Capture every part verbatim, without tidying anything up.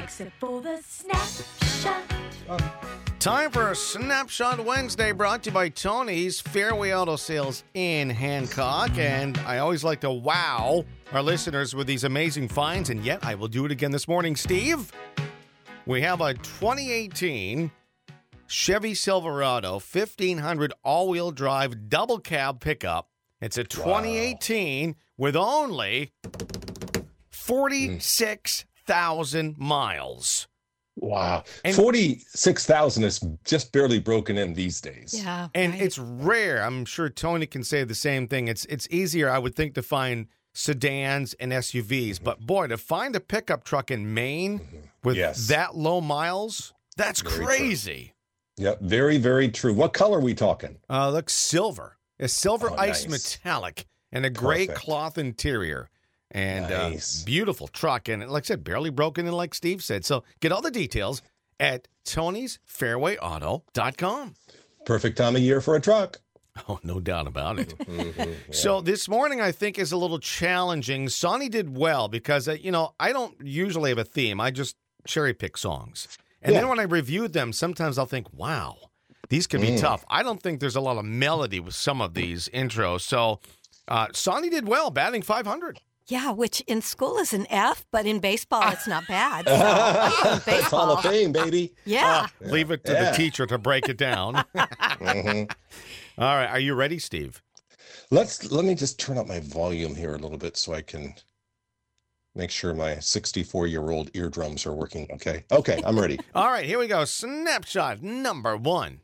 except for the snapshot. Time for a Snapshot Wednesday, brought to you by Tony's Fairway Auto Sales in Hancock. And I always like to wow our listeners with these amazing finds, and yet I will do it again this morning. Steve, we have a twenty eighteen Chevy Silverado fifteen hundred all-wheel drive double cab pickup. It's a twenty eighteen wow. with only forty-six thousand miles. Wow. And forty-six thousand is just barely broken in these days. Yeah. And right. it's rare. I'm sure Tony can say the same thing. It's it's easier, I would think, to find sedans and S U Vs. Mm-hmm. But boy, to find a pickup truck in Maine mm-hmm. with yes. that low miles, that's very crazy. True. Yep. Very, very true. What color are we talking? Uh, look, silver. A silver oh, ice nice. metallic and a gray Perfect. cloth interior. And nice. uh, beautiful truck. And like I said, barely broken in, like Steve said. So get all the details at tonys fairway auto dot com. Perfect time of year for a truck. Oh, no doubt about it. mm-hmm, yeah. So this morning, I think, is a little challenging. Sonny did well because, uh, you know, I don't usually have a theme. I just cherry pick songs. And yeah. then when I reviewed them, sometimes I'll think, wow, these could be mm. tough. I don't think there's a lot of melody with some of these intros. So uh, Sonny did well, batting five hundred. Yeah, which in school is an F, but in baseball it's not bad. So I That's Hall of Fame, baby. Yeah. Uh, leave it to yeah. the teacher to break it down. mm-hmm. All right, are you ready, Steve? Let's let me just turn up my volume here a little bit so I can make sure my sixty-four-year-old eardrums are working. Okay. Okay, I'm ready. All right, here we go. Snapshot number one.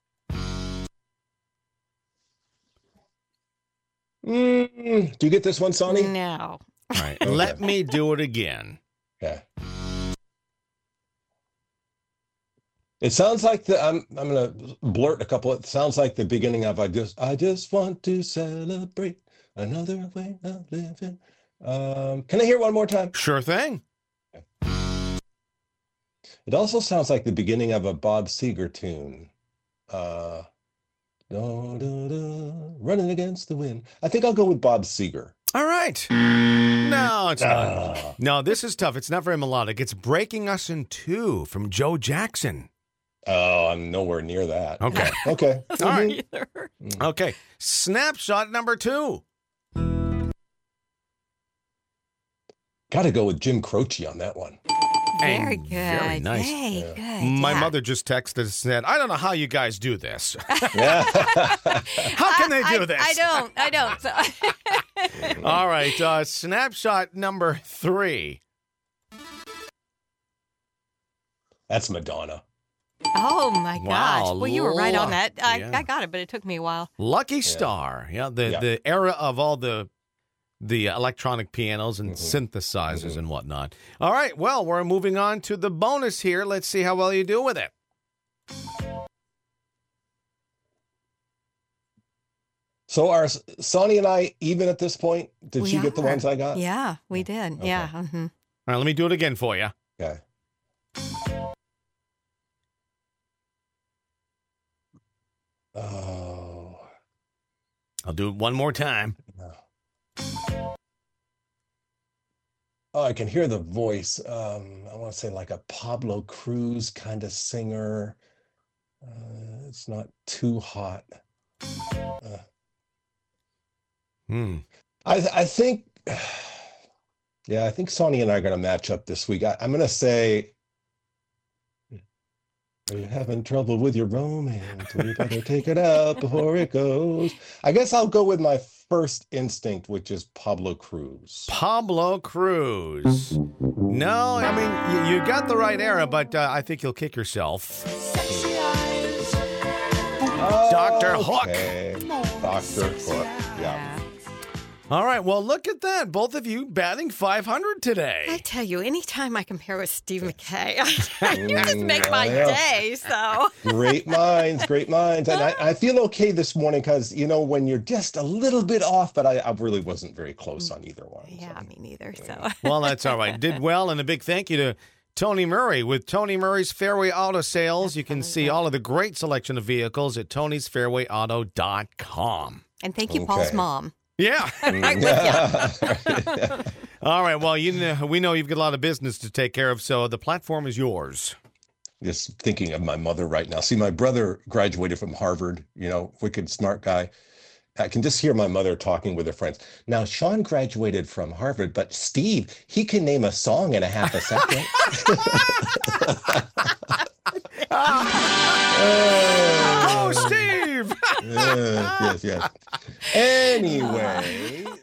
Mm, do you get this one, Sonny? No. All right, let me do it again. Yeah. It sounds like the I'm I'm gonna blurt a couple. It sounds like the beginning of I just I just want to celebrate another way of living. Um, can I hear it one more time? Sure thing. It also sounds like the beginning of a Bob Seger tune. Uh, da, da, da, running against the wind. I think I'll go with Bob Seger. All right. No, it's Ah. not. No, this is tough. It's not very melodic. It's Breaking Us in Two from Joe Jackson. Oh, I'm nowhere near that. Okay. Okay. All right. Either. Okay. Snapshot number two. Got to go with Jim Croce on that one. Very And good. very nice. Hey, Yeah. good. My yeah. mother just texted and said, I don't know how you guys do this. Yeah. How can they I, do I, this? I don't. I don't. So. All right. Uh, snapshot number three. That's Madonna. Oh my gosh! Wow, Well, you were right on that. I, yeah. I got it, but it took me a while. Lucky Star. Yeah, the, Yeah. the era of all the the electronic pianos and Mhm. synthesizers Mhm. and whatnot. All right, well, we're moving on to the bonus here. Let's see how well you do with it. So are Sonny and I even at this point? Did We she get the are. ones I got? Yeah, we did. Okay. Yeah. hmm All right, let me do it again for you. Okay. Oh. I'll do it one more time. No. Oh, I can hear the voice. Um, I want to say like a Pablo Cruz kind of singer. Uh, it's not too hot. Uh, Hmm. I I think, yeah, I think Sonny and I are going to match up this week. I, I'm going to say, are you having trouble with your romance? We better take it out before it goes. I guess I'll go with my first instinct, which is Pablo Cruz. Pablo Cruz. No, I mean, you, you got the right era, but uh, I think you'll kick yourself. Sexy eyes. Doctor Hook. Okay. Doctor Hook. Yeah. All right, well, look at that. Both of you batting five hundred I today. tell you, anytime I compare with Steve McKay, you just Mm, make my yeah. day. So Great minds, great minds. And I, I feel okay this morning because, you know, when you're just a little bit off, but I, I really wasn't very close on either one. so. yeah, me neither. So Well, that's all right. Did well, and a big thank you to Tony Murray. With Tony Murray's Fairway Auto Sales, you can see all of the great selection of vehicles at tonys fairway auto dot com. and thank you, Paul's Okay. mom. Yeah. All right. Well, you know, we know you've got a lot of business to take care of, so the platform is yours. Just thinking of my mother right now. See, my brother graduated from Harvard, you know, wicked smart guy. I can just hear my mother talking with her friends. Now, Sean graduated from Harvard, but Steve, he can name a song in a half a second. Oh, Steve! yes, yes, yes. Anyway.